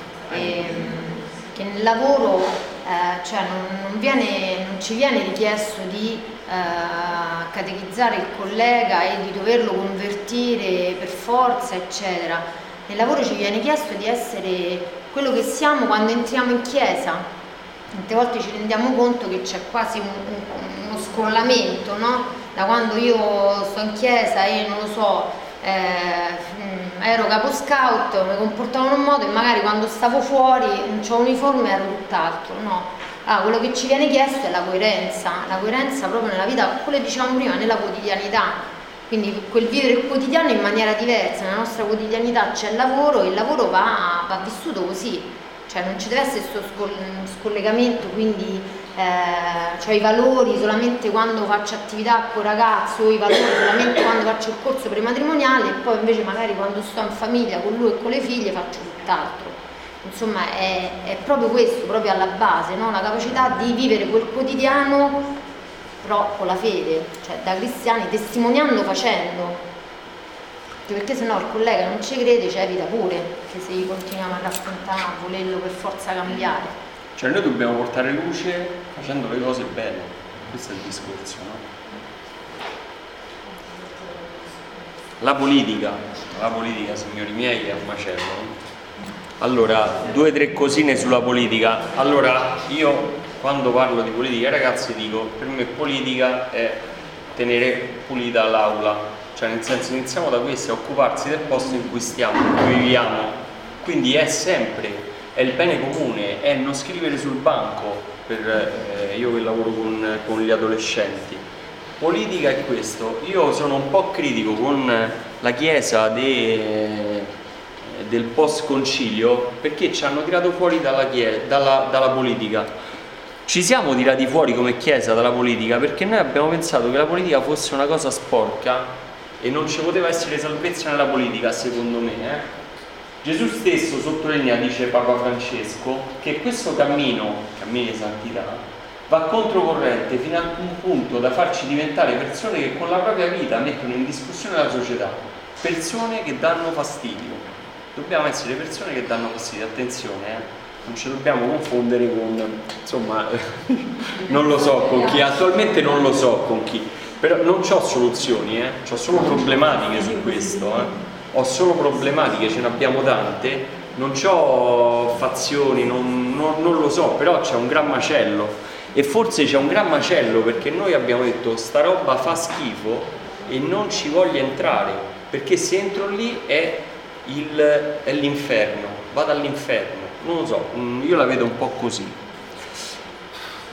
Che nel lavoro cioè non ci viene richiesto di catechizzare il collega e di doverlo convertire per forza, eccetera. Nel lavoro ci viene chiesto di essere quello che siamo quando entriamo in chiesa. Tante volte ci rendiamo conto che c'è quasi uno scollamento, no? Da quando io sto in chiesa e non lo so, ero capo scout, mi comportavo in un modo e magari quando stavo fuori non c'ho uniforme ero tutt'altro, no? Quello che ci viene chiesto è la coerenza proprio nella vita, quello che dicevamo prima, nella quotidianità. Quindi quel vivere il quotidiano in maniera diversa, nella nostra quotidianità c'è il lavoro e il lavoro va vissuto così, cioè non ci deve essere questo scollegamento, quindi cioè i valori solamente quando faccio attività con ragazzi o i valori solamente quando faccio il corso prematrimoniale e poi invece magari quando sto in famiglia con lui e con le figlie faccio tutt'altro. Insomma è proprio questo, proprio alla base, no? La capacità di vivere quel quotidiano però con la fede, cioè da cristiani, testimoniando facendo, perché sennò il collega non ci crede, ci evita pure, che se gli continuiamo a raccontare, a volerlo per forza cambiare. Cioè noi dobbiamo portare luce facendo le cose bene, questo è il discorso, no? La politica, signori miei, è un macello. Allora, 2 o 3 cosine sulla politica. Allora, io quando parlo di politica, ragazzi, dico, per me politica è tenere pulita l'aula, cioè nel senso iniziamo da questo, è occuparsi del posto in cui stiamo, in cui viviamo, quindi è il bene comune, è non scrivere sul banco, io che lavoro con gli adolescenti. Politica è questo. Io sono un po' critico con la Chiesa del post concilio perché ci hanno tirato fuori dalla politica. Ci siamo tirati fuori come Chiesa dalla politica perché noi abbiamo pensato che la politica fosse una cosa sporca e non ci poteva essere salvezza nella politica, secondo me. Gesù stesso sottolinea, dice Papa Francesco, che questo cammino di santità, va controcorrente fino a un punto da farci diventare persone che con la propria vita mettono in discussione la società, persone che danno fastidio. Dobbiamo essere persone che danno fastidio, attenzione, non ci dobbiamo confondere con, insomma, non lo so con chi, attualmente non lo so con chi, però non ho soluzioni, ho solo problematiche su questo, ho solo problematiche, ce ne abbiamo tante, non ho fazioni, non lo so, però c'è un gran macello e forse c'è un gran macello perché noi abbiamo detto sta roba fa schifo e non ci voglio entrare, perché se entro lì è l'inferno, vado all'inferno. Non lo so, io la vedo un po' così.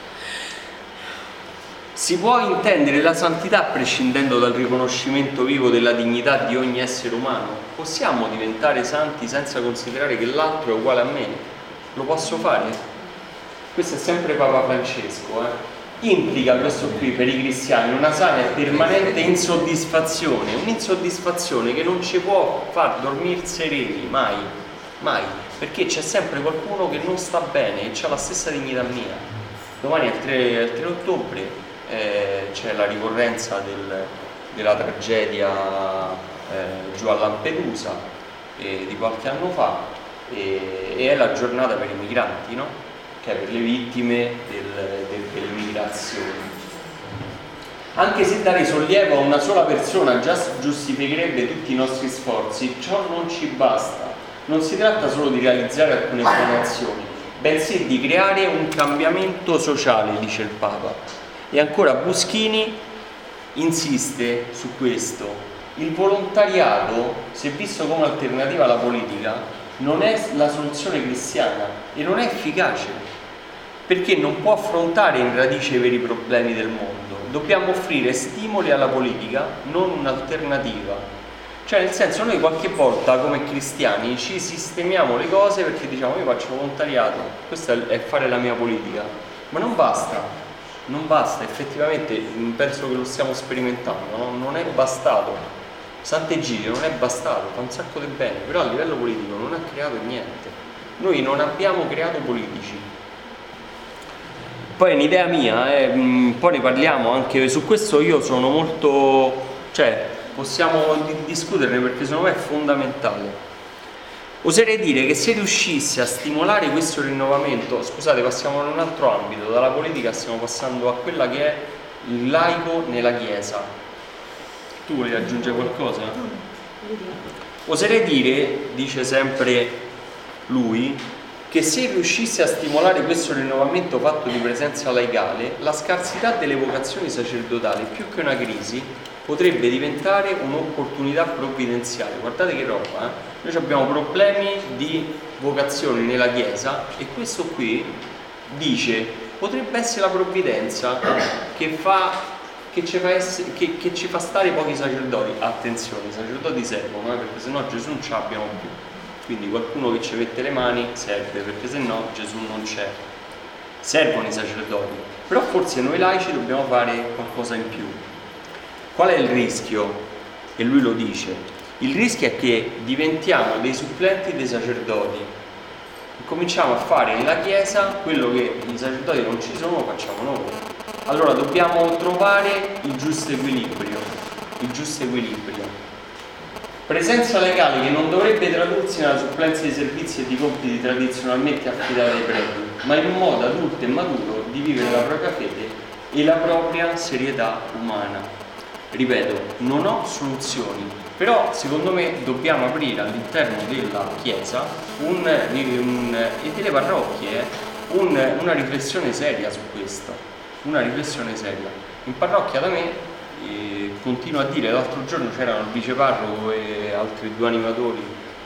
Si può intendere la santità prescindendo dal riconoscimento vivo della dignità di ogni essere umano? Possiamo diventare santi senza considerare che l'altro è uguale a me? Lo posso fare? Questo è sempre Papa Francesco. Implica questo qui per i cristiani una sana e permanente insoddisfazione, un'insoddisfazione che non ci può far dormire sereni, mai, mai, perché c'è sempre qualcuno che non sta bene e ha la stessa dignità mia. Domani al 3 ottobre c'è la ricorrenza della tragedia giù a Lampedusa di qualche anno fa e è la giornata per i migranti, no? Che è per le vittime dell'immigrazione. Anche se dare sollievo a una sola persona già giustificherebbe tutti i nostri sforzi, ciò non ci basta. Non si tratta solo di realizzare alcune buone azioni, bensì di creare un cambiamento sociale, dice il Papa. E ancora Buschini insiste su questo. Il volontariato, se visto come alternativa alla politica, non è la soluzione cristiana e non è efficace, perché non può affrontare in radice i veri problemi del mondo. Dobbiamo offrire stimoli alla politica, non un'alternativa. Cioè, nel senso, noi qualche volta come cristiani ci sistemiamo le cose perché diciamo io faccio volontariato, questo è fare la mia politica, ma non basta. Non basta, effettivamente penso che lo stiamo sperimentando, no? Non è bastato. Sant'Egidio non è bastato, fa un sacco di bene, però a livello politico non ha creato niente. Noi non abbiamo creato politici. Poi è un'idea mia, poi ne parliamo anche su questo, io sono molto, cioè possiamo discuterne perché secondo me è fondamentale. Oserei dire che se riuscisse a stimolare questo rinnovamento, scusate, passiamo in un altro ambito, dalla politica stiamo passando a quella che è il laico nella Chiesa. Tu volevi aggiungere qualcosa? Oserei dire, dice sempre lui, che se riuscisse a stimolare questo rinnovamento fatto di presenza laicale, la scarsità delle vocazioni sacerdotali, più che una crisi, potrebbe diventare un'opportunità provvidenziale. Guardate che roba, Noi abbiamo problemi di vocazioni nella Chiesa e questo qui dice potrebbe essere la provvidenza che ci fa stare pochi sacerdoti. Attenzione, i sacerdoti servono, perché sennò Gesù non ce l'abbiamo più. Quindi qualcuno che ci mette le mani serve, perché sennò Gesù non c'è. Servono i sacerdoti, però forse noi laici dobbiamo fare qualcosa in più. Qual è il rischio? E lui lo dice. Il rischio è che diventiamo dei supplenti dei sacerdoti. Cominciamo a fare nella Chiesa quello che i sacerdoti non ci sono, lo facciamo noi. Allora dobbiamo trovare il giusto equilibrio. Il giusto equilibrio. Presenza legale che non dovrebbe tradursi nella supplenza di servizi e di compiti tradizionalmente affidati ai preti, ma in un modo adulto e maturo di vivere la propria fede e la propria serietà umana. Ripeto, non ho soluzioni, però secondo me dobbiamo aprire all'interno della Chiesa e delle parrocchie una riflessione seria su questo, una riflessione seria. In parrocchia da me, continuo a dire, l'altro giorno c'erano il viceparroco e altri 2 animatori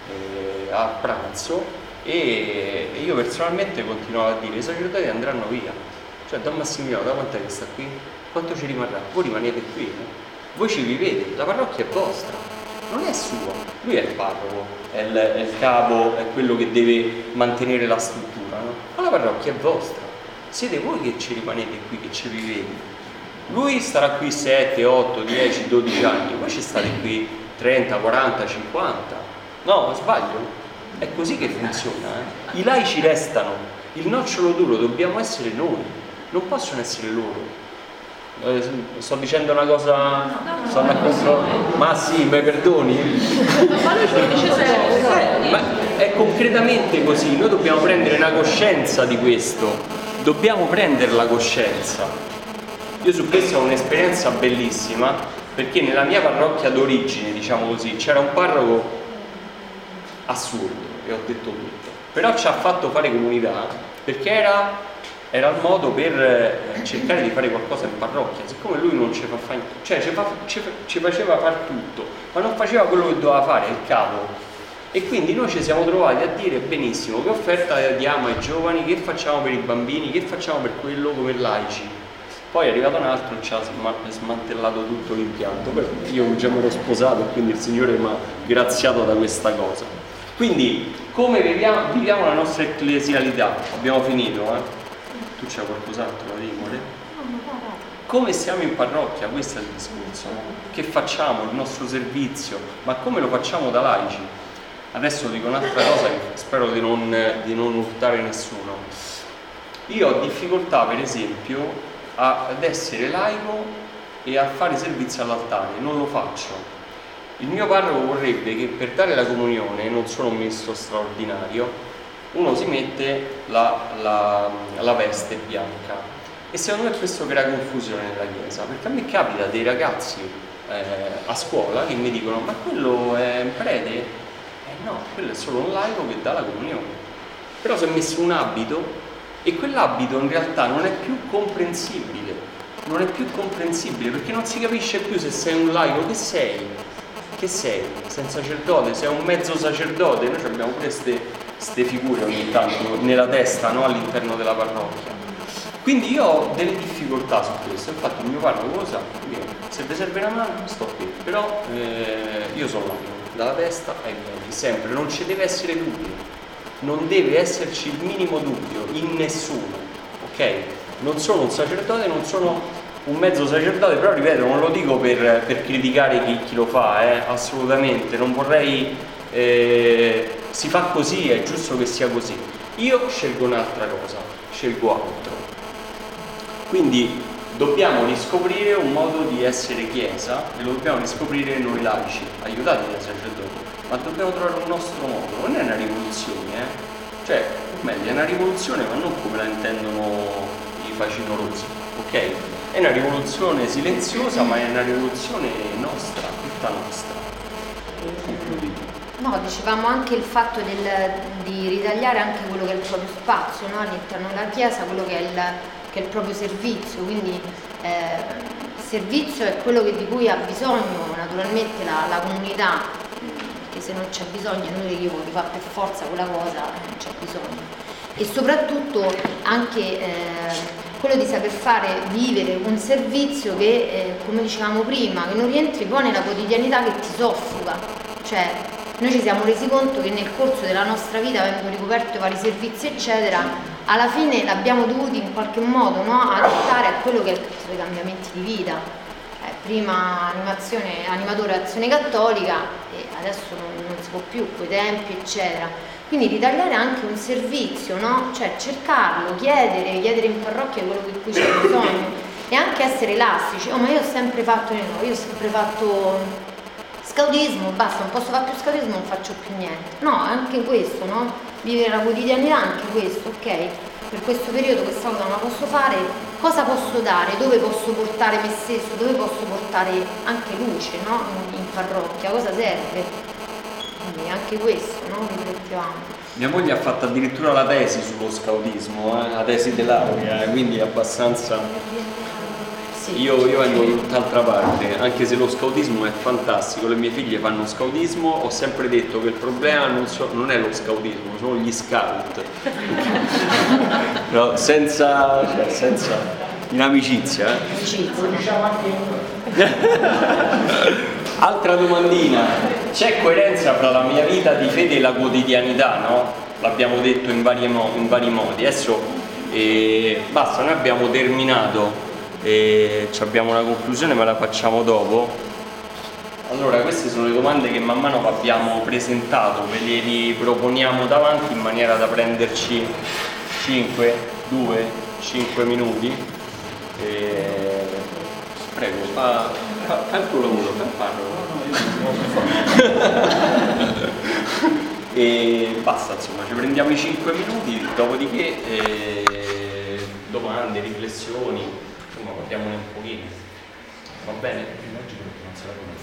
a pranzo e io personalmente continuavo a dire i sacerdoti andranno via, cioè Don Massimiliano da quant'è che sta qui? Quanto ci rimarrà? Voi rimanete qui, no? Voi ci vivete, la parrocchia è vostra, non è sua, lui è il parroco, è il capo, è quello che deve mantenere la struttura, no? Ma la parrocchia è vostra, siete voi che ci rimanete qui, che ci vivete. Lui starà qui 7, 8, 10, 12 anni, voi ci state qui 30, 40, 50. No, sbaglio? È così che funziona. I laici restano, il nocciolo duro dobbiamo essere noi, non possono essere loro. Sto dicendo una cosa, sono a confronto. Ma sì, mi perdoni? Ma lui ce lo dice sempre. Ma è concretamente così, noi dobbiamo prendere una coscienza di questo, dobbiamo prendere la coscienza. Io su questo ho un'esperienza bellissima, perché nella mia parrocchia d'origine, diciamo così, c'era un parroco assurdo, e ho detto tutto, però ci ha fatto fare comunità, perché era il modo per cercare di fare qualcosa in parrocchia. Siccome lui non ci fa fare, cioè ci faceva fare tutto, ma non faceva quello che doveva fare, il capo. E quindi noi ci siamo trovati a dire benissimo che offerta diamo ai giovani, che facciamo per i bambini, che facciamo per quello come laici. Poi è arrivato un altro e ci ha smantellato tutto l'impianto, però io già mi ero sposato e quindi il Signore mi ha graziato da questa cosa. Quindi come viviamo la nostra ecclesialità? Abbiamo finito, Tu c'hai qualcos'altro da dire? Come siamo in parrocchia? Questo è il discorso, no? Che facciamo? Il nostro servizio? Ma come lo facciamo da laici? Adesso dico un'altra cosa che spero di non urtare nessuno. Io ho difficoltà, per esempio, ad essere laico e a fare servizio all'altare, non lo faccio. Il mio parroco vorrebbe che per dare la comunione, non sono un ministro straordinario, uno si mette la veste bianca. E secondo me questo crea confusione nella Chiesa, perché a me capita dei ragazzi a scuola che mi dicono: ma quello è un prete? No, quello è solo un laico che dà la comunione. Però si è messo un abito e quell'abito in realtà non è più comprensibile, perché non si capisce più se sei un laico. Che sei? Sei un sacerdote? Sei un mezzo sacerdote? Noi abbiamo pure queste figure ogni tanto nella testa, no? All'interno della parrocchia. Quindi io ho delle difficoltà su questo, infatti il mio parroco lo sa, se vi serve una mano sto qui, però io sono laico, dalla testa ai piedi, sempre, non ci deve essere dubbio, non deve esserci il minimo dubbio in nessuno, ok? Non sono un sacerdote, non sono un mezzo sacerdote, però ripeto, non lo dico per criticare chi lo fa, assolutamente, non vorrei, si fa così, è giusto che sia così. Io scelgo un'altra cosa, scelgo altro. Quindi dobbiamo riscoprire un modo di essere Chiesa e lo dobbiamo riscoprire noi laici, aiutati dai sacerdoti, ma dobbiamo trovare un nostro modo. Non è una rivoluzione, cioè, o meglio, è una rivoluzione ma non come la intendono i facinorosi, ok? È una rivoluzione silenziosa, ma è una rivoluzione nostra, tutta nostra. No, dicevamo anche il fatto di ritagliare anche quello che è il proprio spazio, no? All'interno della Chiesa, quello che è il proprio servizio, quindi il servizio è quello di cui ha bisogno naturalmente la comunità, perché se non c'è bisogno è inutile che io voglio fare per forza quella cosa, non c'è bisogno. E soprattutto anche quello di saper fare vivere un servizio che, come dicevamo prima, che non rientri poi nella quotidianità che ti soffoca, cioè noi ci siamo resi conto che nel corso della nostra vita, avendo ricoperto vari servizi eccetera, alla fine l'abbiamo dovuti in qualche modo, no, adattare a quello che è i cambiamenti di vita. Prima animatore Azione Cattolica e adesso non si può più, quei tempi eccetera. Quindi ritagliare anche un servizio, no? Cioè cercarlo, chiedere in parrocchia quello di cui c'è bisogno e anche essere elastici. Ma io ho sempre fatto scautismo, basta, non posso fare più scautismo, non faccio più niente. No, anche questo, no? Vivere la quotidianità, anche questo, ok? Per questo periodo questa cosa non la posso fare, cosa posso dare, dove posso portare me stesso, dove posso portare anche luce, no? In parrocchia, cosa serve? Quindi anche questo, no? Riflettiamo. Mia moglie ha fatto addirittura la tesi sullo scautismo, la tesi di laurea, quindi è abbastanza... Sì. Io vengo da tutt'altra parte, anche se lo scautismo è fantastico, le mie figlie fanno scautismo, ho sempre detto che il problema non è lo scautismo, sono gli scout. Però senza in amicizia. Altra domandina, c'è coerenza fra la mia vita di fede e la quotidianità, no? L'abbiamo detto in vari modi. Adesso basta, noi abbiamo terminato e abbiamo una conclusione, ma la facciamo dopo. Allora, queste sono le domande che man mano abbiamo presentato, ve le riproponiamo davanti in maniera da prenderci 5 minuti. Prego, fa il tuo lavoro, e basta, insomma, ci prendiamo i 5 minuti, dopodiché domande, riflessioni, insomma, parliamone un pochino, va bene?